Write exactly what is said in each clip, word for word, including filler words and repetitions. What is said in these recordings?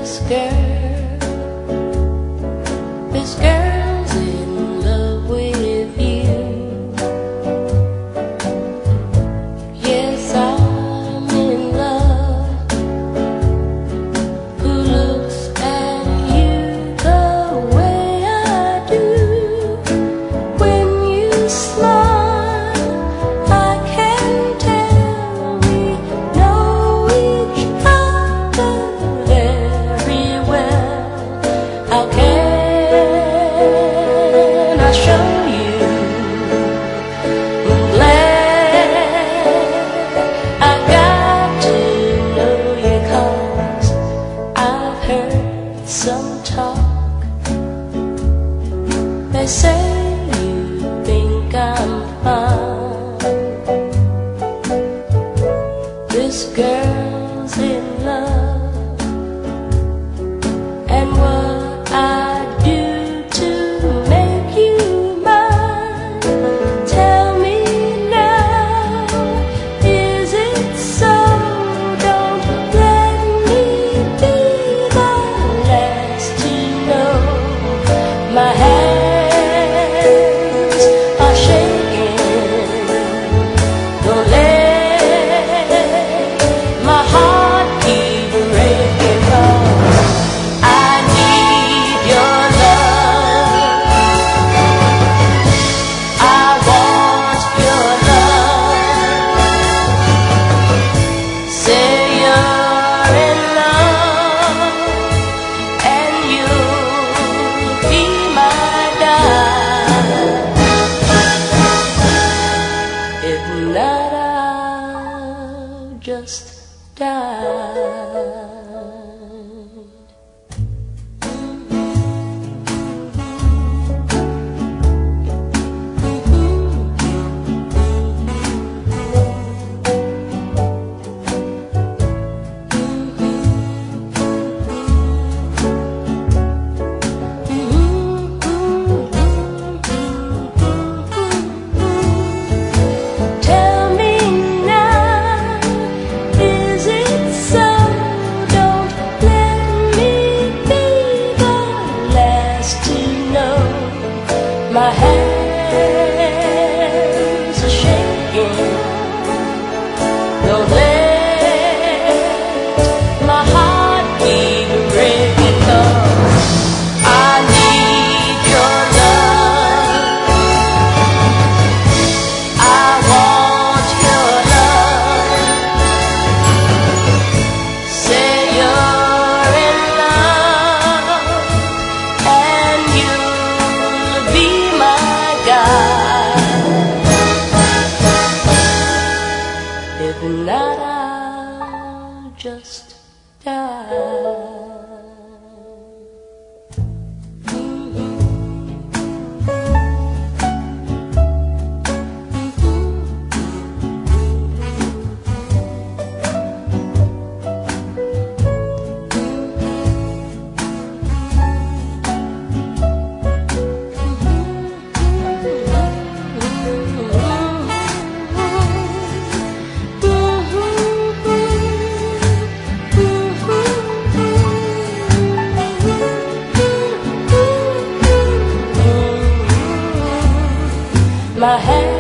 This girl, this girl's in love with you. Yes, I'm in love. Who looks at you the way I do? When you smile, I can tell we know each other very well. How can I show you? I'm glad I got to know you, 'cause I've heard some talk. They say you think I'm fine. This girl's in love, and what I do to make you mine. Tell me now, is it so? Don't let me be the last to know. My hands are shaking. Don't let my heart keep breaking, 'cause I need your love. I want your love. Say you're in love, and you'll be my guide. If not, I'll just die. Tell me now, is it so? Don't let me be the last to know. My hands are shaking. Don't let my heart keep breaking, 'cause I need your love. I want your love. Say you're in love, and you'll be my guide. If not, I'll just die. My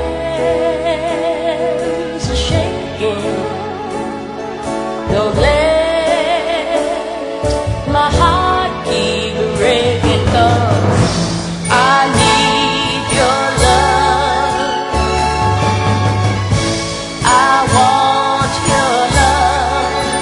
hands are shaking. Don't let my heart keep breaking, 'cause I need your love. I want your love.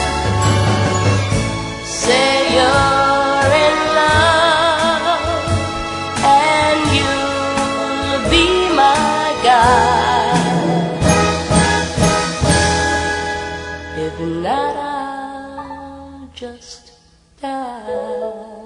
Say you're in love, and you'll be my guide. If not, I'll just die.